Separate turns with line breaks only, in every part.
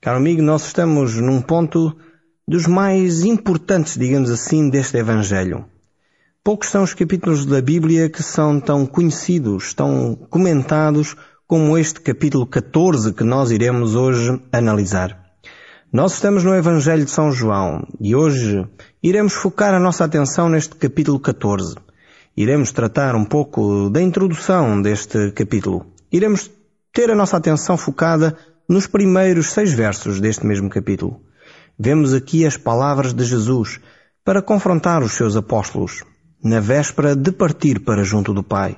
Caro amigo, nós estamos num ponto dos mais importantes, digamos assim, deste Evangelho. Poucos são os capítulos da Bíblia que são tão conhecidos, tão comentados, como este capítulo 14 que nós iremos hoje analisar. Nós estamos no Evangelho de São João e hoje iremos focar a nossa atenção neste capítulo 14. Iremos tratar um pouco da introdução deste capítulo. Iremos ter a nossa atenção focada nos primeiros 6 versos deste mesmo capítulo. Vemos aqui as palavras de Jesus para confrontar os seus apóstolos, na véspera de partir para junto do Pai.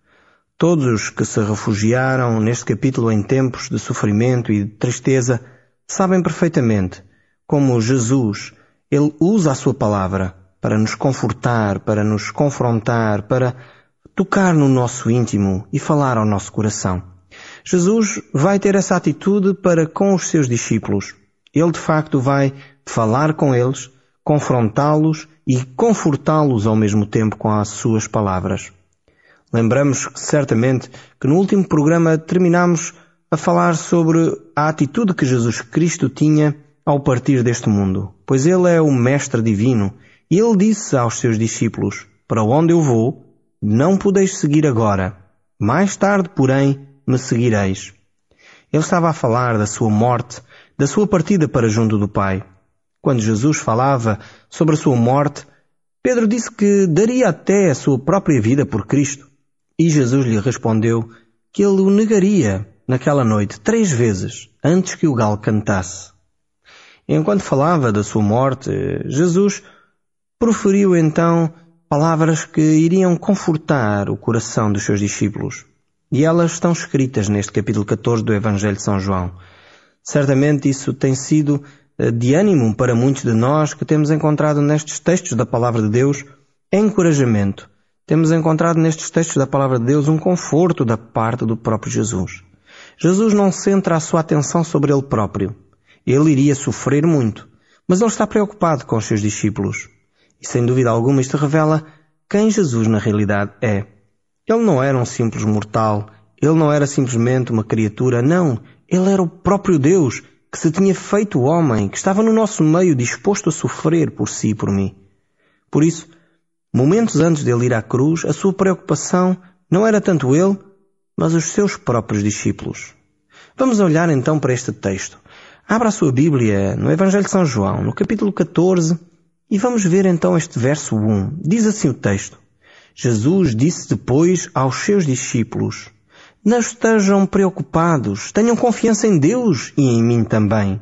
Todos os que se refugiaram neste capítulo em tempos de sofrimento e de tristeza sabem perfeitamente como Jesus, Ele usa a sua palavra para nos confortar, para nos confrontar, para tocar no nosso íntimo e falar ao nosso coração. Jesus vai ter essa atitude para com os seus discípulos. Ele de facto vai falar com eles, confrontá-los e confortá-los ao mesmo tempo com as suas palavras. Lembramos certamente que no último programa terminámos a falar sobre a atitude que Jesus Cristo tinha ao partir deste mundo, pois Ele é o Mestre Divino e Ele disse aos seus discípulos: "Para onde eu vou, não podeis seguir agora. Mais tarde, porém, me seguireis." Ele estava a falar da sua morte, da sua partida para junto do Pai. Quando Jesus falava sobre a sua morte, Pedro disse que daria até a sua própria vida por Cristo. E Jesus lhe respondeu que ele o negaria naquela noite 3 vezes, antes que o galo cantasse. Enquanto falava da sua morte, Jesus proferiu então palavras que iriam confortar o coração dos seus discípulos. E elas estão escritas neste capítulo 14 do Evangelho de São João. Certamente isso tem sido de ânimo para muitos de nós que temos encontrado nestes textos da Palavra de Deus encorajamento. Temos encontrado nestes textos da Palavra de Deus um conforto da parte do próprio Jesus. Jesus não centra a sua atenção sobre Ele próprio. Ele iria sofrer muito, mas Ele está preocupado com os seus discípulos. E sem dúvida alguma isto revela quem Jesus na realidade é. Ele não era um simples mortal, Ele não era simplesmente uma criatura, não. Ele era o próprio Deus que se tinha feito homem, que estava no nosso meio disposto a sofrer por si e por mim. Por isso, momentos antes dele ir à cruz, a sua preocupação não era tanto ele, mas os seus próprios discípulos. Vamos olhar então para este texto. Abra a sua Bíblia no Evangelho de São João, no capítulo 14, e vamos ver então este verso 1. Diz assim o texto: Jesus disse depois aos seus discípulos: "Não estejam preocupados, tenham confiança em Deus e em mim também."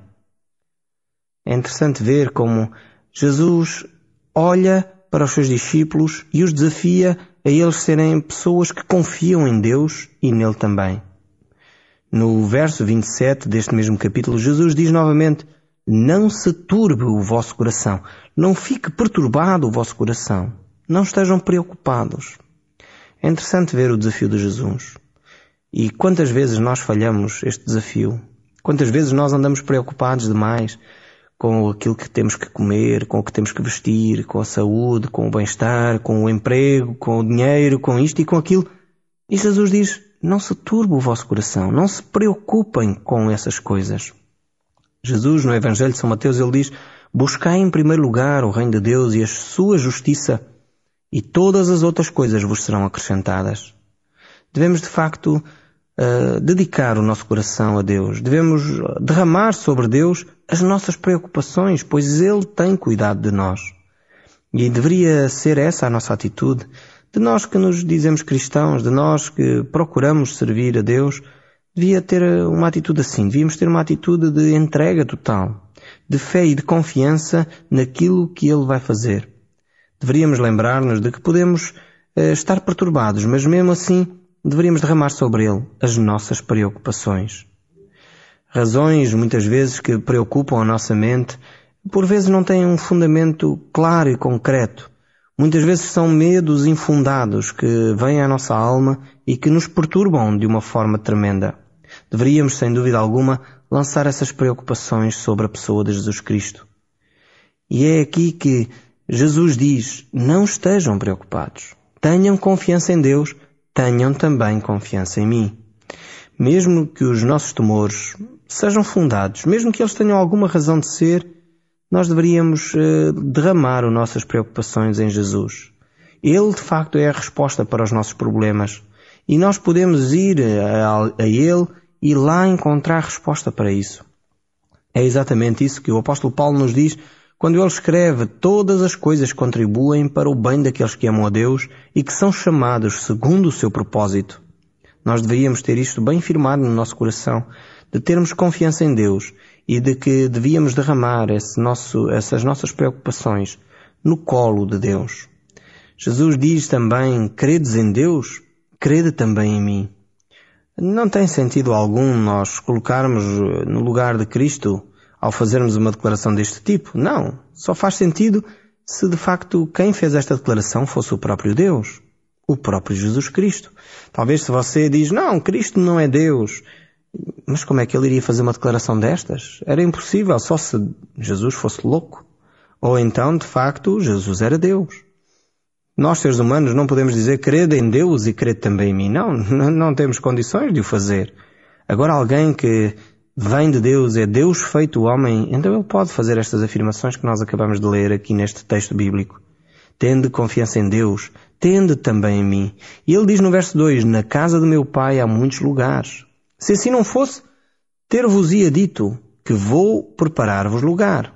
É interessante ver como Jesus olha para os seus discípulos e os desafia a eles serem pessoas que confiam em Deus e nele também. No verso 27 deste mesmo capítulo, Jesus diz novamente: "Não se turbe o vosso coração, não fique perturbado o vosso coração, não estejam preocupados." É interessante ver o desafio de Jesus. E quantas vezes nós falhamos este desafio? Quantas vezes nós andamos preocupados demais com aquilo que temos que comer, com o que temos que vestir, com a saúde, com o bem-estar, com o emprego, com o dinheiro, com isto e com aquilo. E Jesus diz: "Não se turbe o vosso coração, não se preocupem com essas coisas." Jesus, no Evangelho de São Mateus, ele diz: "Buscai em primeiro lugar o reino de Deus e a sua justiça, e todas as outras coisas vos serão acrescentadas." Devemos, de facto, dedicar o nosso coração a Deus. Devemos derramar sobre Deus as nossas preocupações, pois Ele tem cuidado de nós. E deveria ser essa a nossa atitude, de nós que nos dizemos cristãos, de nós que procuramos servir a Deus. Devia ter uma atitude assim, devíamos ter uma atitude de entrega total, de fé e de confiança naquilo que Ele vai fazer. Deveríamos lembrar-nos de que podemos estar perturbados, mas mesmo assim deveríamos derramar sobre Ele as nossas preocupações. Razões, muitas vezes, que preocupam a nossa mente, por vezes não têm um fundamento claro e concreto. Muitas vezes são medos infundados que vêm à nossa alma e que nos perturbam de uma forma tremenda. Deveríamos, sem dúvida alguma, lançar essas preocupações sobre a pessoa de Jesus Cristo. E é aqui que Jesus diz: "Não estejam preocupados. Tenham confiança em Deus, tenham também confiança em mim." Mesmo que os nossos temores sejam fundados, mesmo que eles tenham alguma razão de ser, nós deveríamos derramar as nossas preocupações em Jesus. Ele, de facto, é a resposta para os nossos problemas. E nós podemos ir a Ele e lá encontrar resposta para isso. É exatamente isso que o apóstolo Paulo nos diz quando ele escreve: todas as coisas contribuem para o bem daqueles que amam a Deus e que são chamados segundo o seu propósito. Nós deveríamos ter isto bem firmado no nosso coração, de termos confiança em Deus e de que devíamos derramar essas nossas preocupações no colo de Deus. Jesus diz também: credes em Deus? Crede também em mim. Não tem sentido algum nós colocarmos no lugar de Cristo ao fazermos uma declaração deste tipo. Não. Só faz sentido se de facto quem fez esta declaração fosse o próprio Deus, o próprio Jesus Cristo. Talvez se você diz: não, Cristo não é Deus. Mas como é que ele iria fazer uma declaração destas? Era impossível, só se Jesus fosse louco. Ou então, de facto, Jesus era Deus. Nós, seres humanos, não podemos dizer: crede em Deus e crede também em mim. Não temos condições de o fazer. Agora, alguém que vem de Deus, é Deus feito homem, então ele pode fazer estas afirmações que nós acabamos de ler aqui neste texto bíblico. Tende confiança em Deus, tende também em mim. E ele diz no verso 2, na casa do meu pai há muitos lugares. Se assim não fosse, ter-vos-ia dito que vou preparar-vos lugar.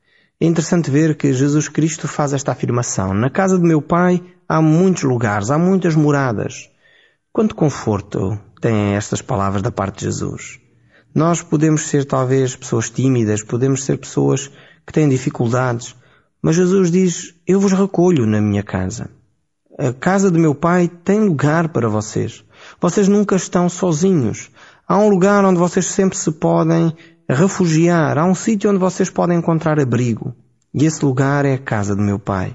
É interessante ver que Jesus Cristo faz esta afirmação. Na casa do meu pai há muitos lugares, há muitas moradas. Quanto conforto têm estas palavras da parte de Jesus? Nós podemos ser talvez pessoas tímidas, podemos ser pessoas que têm dificuldades, mas Jesus diz: eu vos recolho na minha casa. A casa do meu pai tem lugar para vocês. Vocês nunca estão sozinhos. Há um lugar onde vocês sempre se podem refugiar. Há um sítio onde vocês podem encontrar abrigo. E esse lugar é a casa do meu pai.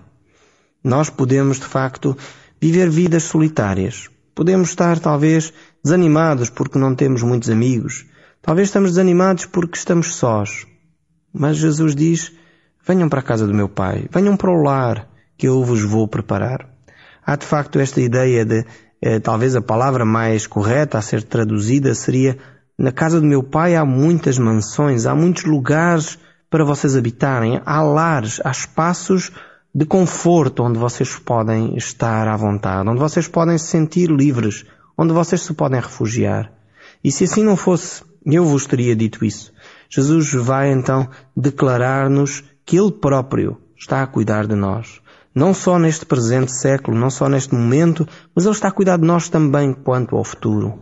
Nós podemos, de facto, viver vidas solitárias. Podemos estar, talvez, desanimados porque não temos muitos amigos. Talvez estamos desanimados porque estamos sós. Mas Jesus diz: venham para a casa do meu pai. Venham para o lar que eu vos vou preparar. Há, de facto, esta ideia de, talvez a palavra mais correta a ser traduzida seria: na casa do meu pai há muitas mansões, há muitos lugares para vocês habitarem, há lares, há espaços de conforto onde vocês podem estar à vontade, onde vocês podem se sentir livres, onde vocês se podem refugiar. E se assim não fosse, eu vos teria dito isso. Jesus vai então declarar-nos que Ele próprio está a cuidar de nós. Não só neste presente século, não só neste momento, mas Ele está a cuidar de nós também quanto ao futuro.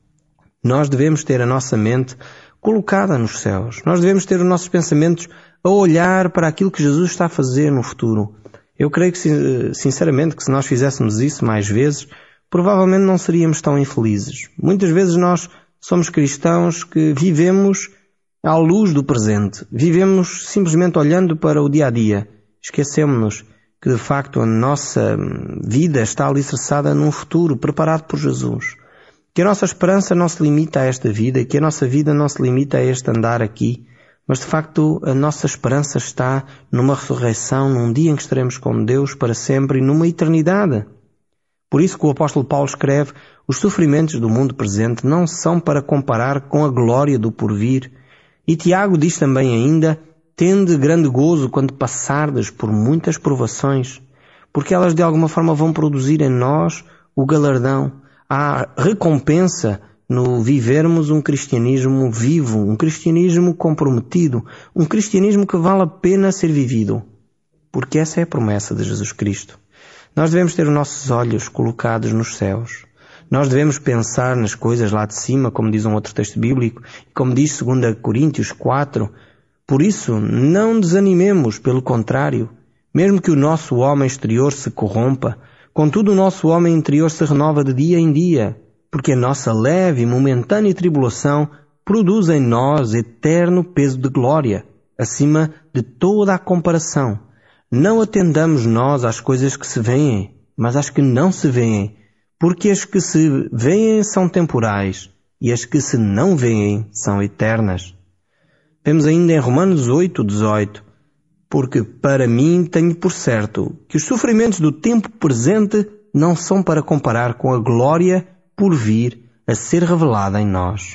Nós devemos ter a nossa mente colocada nos céus. Nós devemos ter os nossos pensamentos a olhar para aquilo que Jesus está a fazer no futuro. Eu creio que, sinceramente, que se nós fizéssemos isso mais vezes, provavelmente não seríamos tão infelizes. Muitas vezes nós somos cristãos que vivemos à luz do presente. Vivemos simplesmente olhando para o dia a dia. Esquecemos-nos que, de facto, a nossa vida está alicerçada num futuro preparado por Jesus. Que a nossa esperança não se limita a esta vida e que a nossa vida não se limita a este andar aqui, mas de facto a nossa esperança está numa ressurreição, num dia em que estaremos com Deus para sempre e numa eternidade. Por isso que o apóstolo Paulo escreve: os sofrimentos do mundo presente não são para comparar com a glória do porvir. E Tiago diz também ainda: tende grande gozo quando passardes por muitas provações, porque elas de alguma forma vão produzir em nós o galardão. Há recompensa no vivermos um cristianismo vivo, um cristianismo comprometido, um cristianismo que vale a pena ser vivido. Porque essa é a promessa de Jesus Cristo. Nós devemos ter os nossos olhos colocados nos céus. Nós devemos pensar nas coisas lá de cima, como diz um outro texto bíblico, e como diz 2 Coríntios 4. Por isso, não desanimemos, pelo contrário, mesmo que o nosso homem exterior se corrompa, contudo, o nosso homem interior se renova de dia em dia, porque a nossa leve e momentânea tribulação produz em nós eterno peso de glória, acima de toda a comparação. Não atendamos nós às coisas que se veem, mas às que não se veem, porque as que se veem são temporais e as que se não veem são eternas. Vemos ainda em Romanos 8:18. Porque para mim tenho por certo que os sofrimentos do tempo presente não são para comparar com a glória por vir a ser revelada em nós.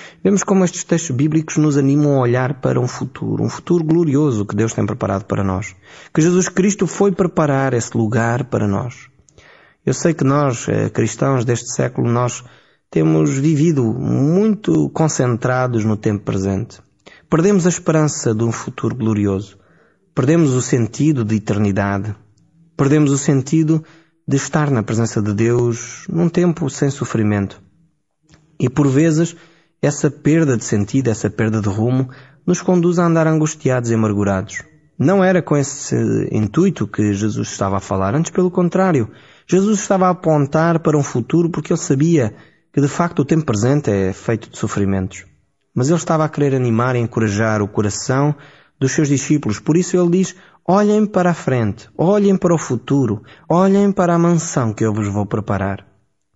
Vemos como estes textos bíblicos nos animam a olhar para um futuro glorioso que Deus tem preparado para nós. Que Jesus Cristo foi preparar esse lugar para nós. Eu sei que nós, cristãos deste século, nós temos vivido muito concentrados no tempo presente. Perdemos a esperança de um futuro glorioso. Perdemos o sentido de eternidade. Perdemos o sentido de estar na presença de Deus num tempo sem sofrimento. E por vezes, essa perda de sentido, essa perda de rumo, nos conduz a andar angustiados e amargurados. Não era com esse intuito que Jesus estava a falar, antes pelo contrário. Jesus estava a apontar para um futuro porque ele sabia que de facto o tempo presente é feito de sofrimentos. Mas ele estava a querer animar e encorajar o coração dos seus discípulos. Por isso ele diz: olhem para a frente, olhem para o futuro, olhem para a mansão que eu vos vou preparar.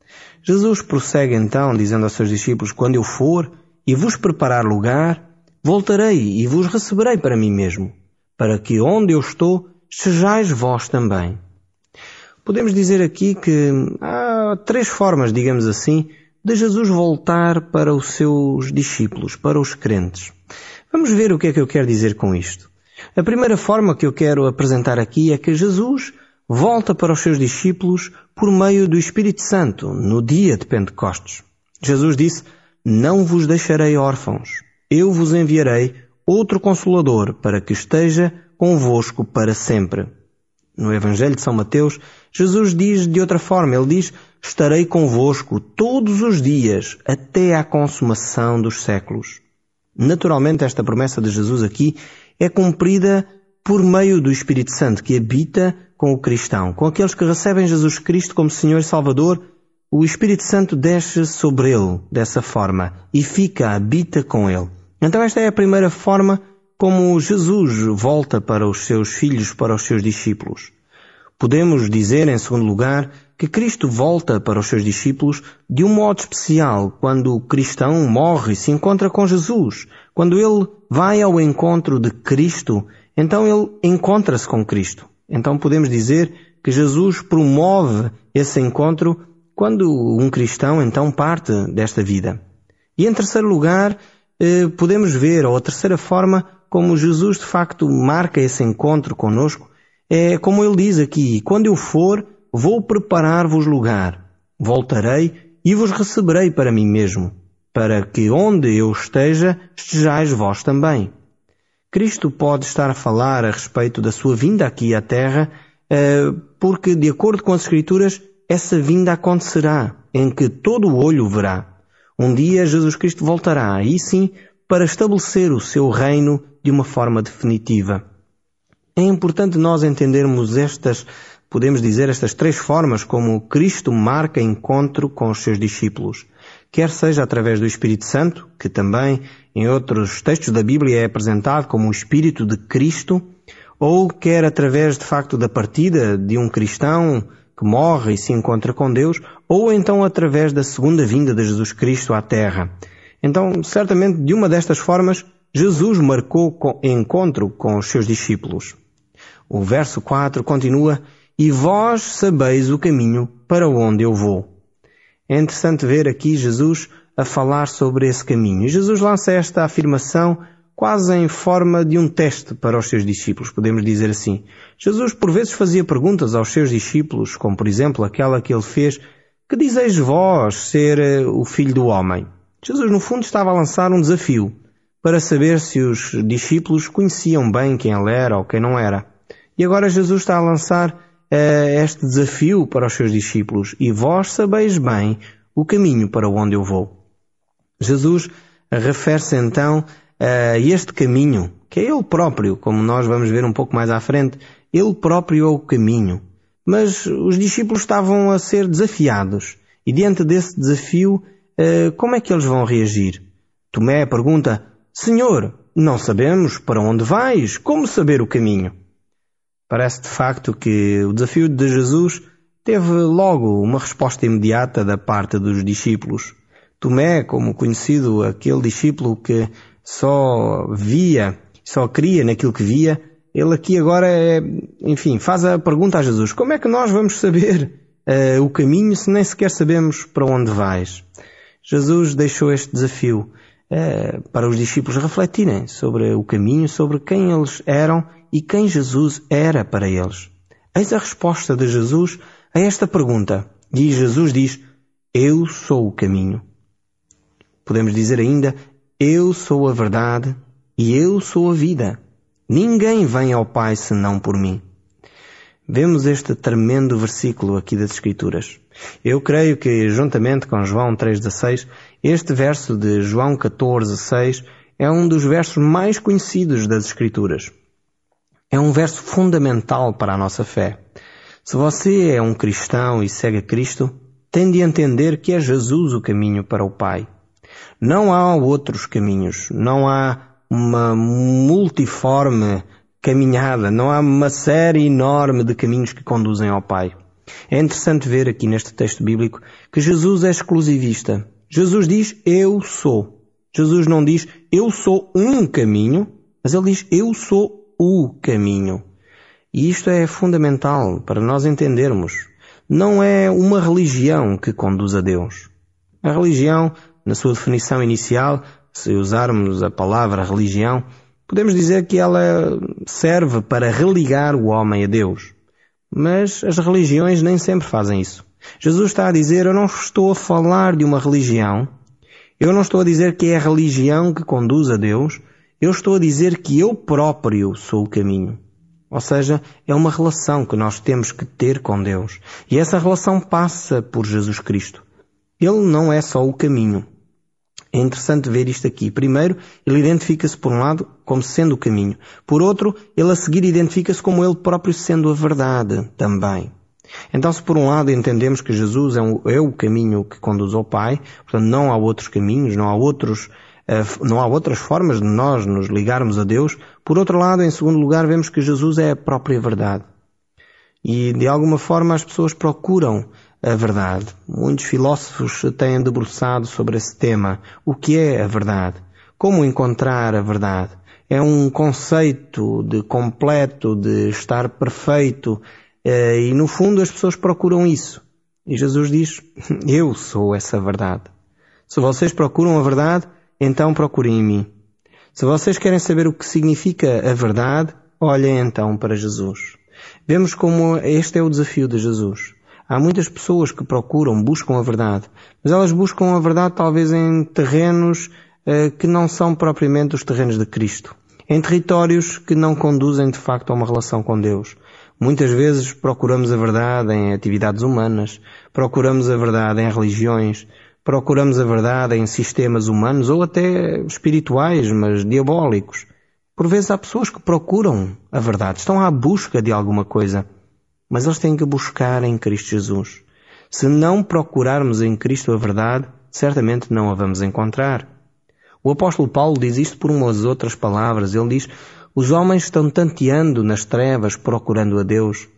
Jesus prossegue então, dizendo aos seus discípulos: quando eu for e vos preparar lugar, voltarei e vos receberei para mim mesmo, para que onde eu estou, sejais vós também. Podemos dizer aqui que há 3 formas, digamos assim, de Jesus voltar para os seus discípulos, para os crentes. Vamos ver o que é que eu quero dizer com isto. A primeira forma que eu quero apresentar aqui é que Jesus volta para os seus discípulos por meio do Espírito Santo, no dia de Pentecostes. Jesus disse: não vos deixarei órfãos, eu vos enviarei outro Consolador para que esteja convosco para sempre. No Evangelho de São Mateus, Jesus diz de outra forma, ele diz: estarei convosco todos os dias, até à consumação dos séculos. Naturalmente, esta promessa de Jesus aqui é cumprida por meio do Espírito Santo, que habita com o cristão. Com aqueles que recebem Jesus Cristo como Senhor e Salvador, o Espírito Santo desce sobre ele dessa forma e habita com ele. Então esta é a primeira forma como Jesus volta para os seus filhos, para os seus discípulos. Podemos dizer, em segundo lugar, que Cristo volta para os seus discípulos de um modo especial quando o cristão morre e se encontra com Jesus. Quando ele vai ao encontro de Cristo, então ele encontra-se com Cristo. Então podemos dizer que Jesus promove esse encontro quando um cristão então parte desta vida. E em terceiro lugar, podemos ver, ou a terceira forma, como Jesus de facto marca esse encontro conosco, é como ele diz aqui: quando eu for, vou preparar-vos lugar, voltarei e vos receberei para mim mesmo, para que onde eu esteja, estejais vós também. Cristo pode estar a falar a respeito da sua vinda aqui à Terra, porque, de acordo com as Escrituras, essa vinda acontecerá, em que todo o olho verá. Um dia Jesus Cristo voltará, aí sim, para estabelecer o seu reino de uma forma definitiva. É importante nós entendermos estas 3 formas como Cristo marca encontro com os seus discípulos. Quer seja através do Espírito Santo, que também em outros textos da Bíblia é apresentado como o Espírito de Cristo, ou quer através de facto da partida de um cristão que morre e se encontra com Deus, ou então através da segunda vinda de Jesus Cristo à Terra. Então, certamente, de uma destas formas, Jesus marcou encontro com os seus discípulos. O verso 4 continua: e vós sabeis o caminho para onde eu vou. É interessante ver aqui Jesus a falar sobre esse caminho. E Jesus lança esta afirmação quase em forma de um teste para os seus discípulos, podemos dizer assim. Jesus por vezes fazia perguntas aos seus discípulos, como por exemplo aquela que ele fez: que dizeis vós ser o Filho do Homem? Jesus no fundo estava a lançar um desafio para saber se os discípulos conheciam bem quem ele era ou quem não era. E agora Jesus está a lançar este desafio para os seus discípulos: e vós sabeis bem o caminho para onde eu vou. Jesus refere-se então a este caminho, que é ele próprio, como nós vamos ver um pouco mais à frente. Ele próprio é o caminho. Mas os discípulos estavam a ser desafiados. E diante desse desafio, como é que eles vão reagir? Tomé pergunta: Senhor, não sabemos para onde vais, como saber o caminho? Parece de facto que o desafio de Jesus teve logo uma resposta imediata da parte dos discípulos. Tomé, como conhecido aquele discípulo que só cria naquilo que via, ele aqui agora, faz a pergunta a Jesus: como é que nós vamos saber o caminho se nem sequer sabemos para onde vais? Jesus deixou este desafio. para os discípulos refletirem sobre o caminho, sobre quem eles eram e quem Jesus era para eles. Eis a resposta de Jesus a esta pergunta. E Jesus diz, eu sou o caminho. Podemos dizer ainda, eu sou a verdade e eu sou a vida. Ninguém vem ao Pai senão por mim. Vemos este tremendo versículo aqui das Escrituras. Eu creio que, juntamente com João 3,16, este verso de João 14,6 é um dos versos mais conhecidos das Escrituras. É um verso fundamental para a nossa fé. Se você é um cristão e segue a Cristo, tem de entender que é Jesus o caminho para o Pai. Não há outros caminhos, não há uma multiforme caminhada, não há uma série enorme de caminhos que conduzem ao Pai. É interessante ver aqui neste texto bíblico que Jesus é exclusivista. Jesus diz, eu sou. Jesus não diz, eu sou um caminho, mas ele diz, eu sou o caminho. E isto é fundamental para nós entendermos. Não é uma religião que conduz a Deus. A religião, na sua definição inicial, se usarmos a palavra religião, podemos dizer que ela serve para religar o homem a Deus. Mas as religiões nem sempre fazem isso. Jesus está a dizer, eu não estou a falar de uma religião, eu não estou a dizer que é a religião que conduz a Deus, eu estou a dizer que eu próprio sou o caminho. Ou seja, é uma relação que nós temos que ter com Deus. E essa relação passa por Jesus Cristo. Ele não é só o caminho. É interessante ver isto aqui. Primeiro, ele identifica-se por um lado como sendo o caminho. Por outro, ele a seguir identifica-se como ele próprio sendo a verdade também. Então, se por um lado entendemos que Jesus é o caminho que conduz ao Pai, portanto não há outros caminhos, não há outras formas de nós nos ligarmos a Deus. Por outro lado, em segundo lugar, vemos que Jesus é a própria verdade. E de alguma forma as pessoas procuram a verdade. Muitos filósofos se têm debruçado sobre esse tema. O que é a verdade? Como encontrar a verdade? É um conceito de completo, de estar perfeito, e no fundo as pessoas procuram isso. E Jesus diz, eu sou essa verdade. Se vocês procuram a verdade, então procurem em mim. Se vocês querem saber o que significa a verdade, olhem então para Jesus. Vemos como este é o desafio de Jesus. Há muitas pessoas que buscam a verdade, mas elas buscam a verdade talvez em terrenos que não são propriamente os terrenos de Cristo. Em territórios que não conduzem de facto a uma relação com Deus. Muitas vezes procuramos a verdade em atividades humanas, procuramos a verdade em religiões, procuramos a verdade em sistemas humanos ou até espirituais, mas diabólicos. Por vezes há pessoas que procuram a verdade, estão à busca de alguma coisa, mas eles têm que buscar em Cristo Jesus. Se não procurarmos em Cristo a verdade, certamente não a vamos encontrar. O apóstolo Paulo diz isto por umas outras palavras. Ele diz, os homens estão tanteando nas trevas procurando a Deus,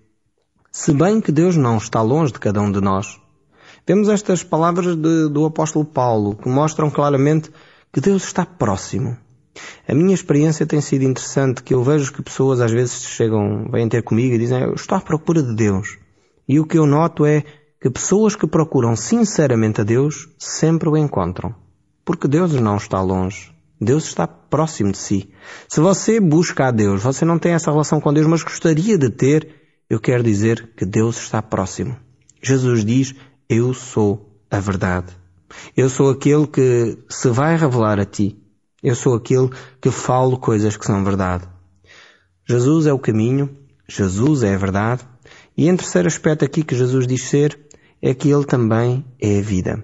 se bem que Deus não está longe de cada um de nós. Vemos estas palavras do apóstolo Paulo, que mostram claramente que Deus está próximo. A minha experiência tem sido interessante, que eu vejo que pessoas às vezes vêm ter comigo e dizem, eu estou à procura de Deus. E o que eu noto é que pessoas que procuram sinceramente a Deus sempre o encontram. Porque Deus não está longe. Deus está próximo de si. Se você busca a Deus, você não tem essa relação com Deus, mas gostaria de ter, eu quero dizer que Deus está próximo. Jesus diz, eu sou a verdade. Eu sou aquele que se vai revelar a ti. Eu sou aquele que falo coisas que são verdade. Jesus é o caminho, Jesus é a verdade, e em terceiro aspecto aqui que Jesus diz ser, é que Ele também é a vida.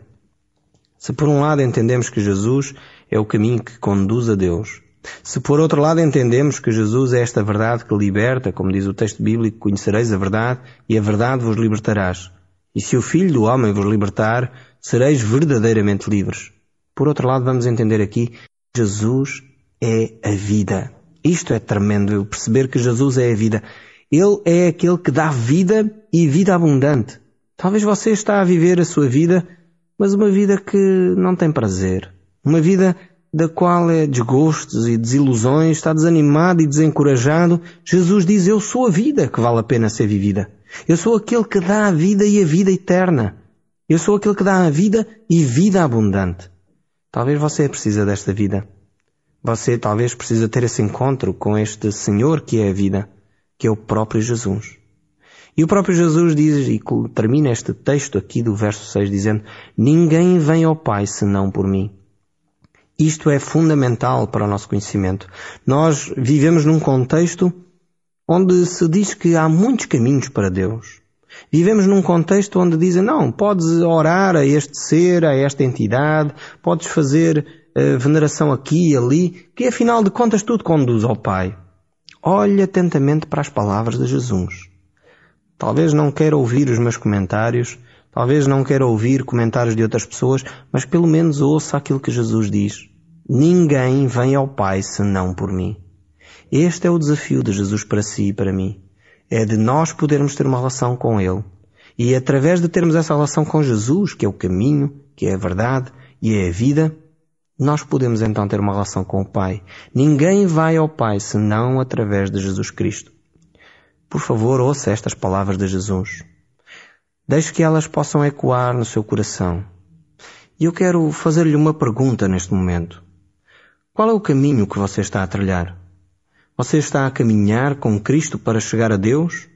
Se por um lado entendemos que Jesus é o caminho que conduz a Deus, se por outro lado entendemos que Jesus é esta verdade que liberta, como diz o texto bíblico, conhecereis a verdade e a verdade vos libertarás. E se o Filho do Homem vos libertar, sereis verdadeiramente livres. Por outro lado, vamos entender aqui Jesus é a vida. Isto é tremendo, perceber que Jesus é a vida. Ele é aquele que dá vida e vida abundante. Talvez você está a viver a sua vida, mas uma vida que não tem prazer. Uma vida da qual é desgostos e desilusões, está desanimado e desencorajado. Jesus diz, eu sou a vida que vale a pena ser vivida. Eu sou aquele que dá a vida e a vida eterna. Eu sou aquele que dá a vida e vida abundante. Talvez você precisa desta vida. Você talvez precisa ter esse encontro com este Senhor que é a vida, que é o próprio Jesus. E o próprio Jesus diz, e termina este texto aqui do verso 6 dizendo: ninguém vem ao Pai senão por mim. Isto é fundamental para o nosso conhecimento. Nós vivemos num contexto onde se diz que há muitos caminhos para Deus. Vivemos num contexto onde dizem, não, podes orar a este ser, a esta entidade, podes fazer veneração aqui e ali, que afinal de contas tudo conduz ao Pai. Olhe atentamente para as palavras de Jesus. Talvez não queira ouvir os meus comentários, talvez não queira ouvir comentários de outras pessoas, mas pelo menos ouça aquilo que Jesus diz. Ninguém vem ao Pai senão por mim. Este é o desafio de Jesus para si e para mim. É de nós podermos ter uma relação com Ele. E através de termos essa relação com Jesus, que é o caminho, que é a verdade e é a vida, nós podemos então ter uma relação com o Pai. Ninguém vai ao Pai senão através de Jesus Cristo. Por favor, ouça estas palavras de Jesus. Deixe que elas possam ecoar no seu coração. E eu quero fazer-lhe uma pergunta neste momento. Qual é o caminho que você está a trilhar? Você está a caminhar com Cristo para chegar a Deus?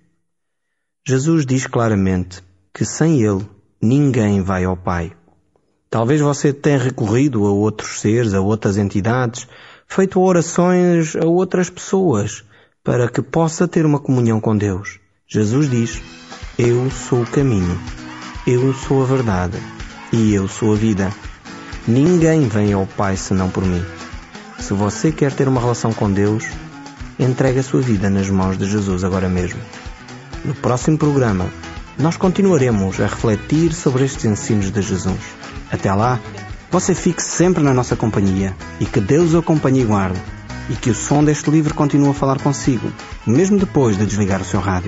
Jesus diz claramente que sem Ele ninguém vai ao Pai. Talvez você tenha recorrido a outros seres, a outras entidades, feito orações a outras pessoas para que possa ter uma comunhão com Deus. Jesus diz: eu sou o caminho, eu sou a verdade e eu sou a vida. Ninguém vem ao Pai senão por mim. Se você quer ter uma relação com Deus, entregue a sua vida nas mãos de Jesus agora mesmo. No próximo programa, nós continuaremos a refletir sobre estes ensinos de Jesus. Até lá, você fique sempre na nossa companhia e que Deus o acompanhe e guarde, e que o som deste livro continue a falar consigo, mesmo depois de desligar o seu rádio.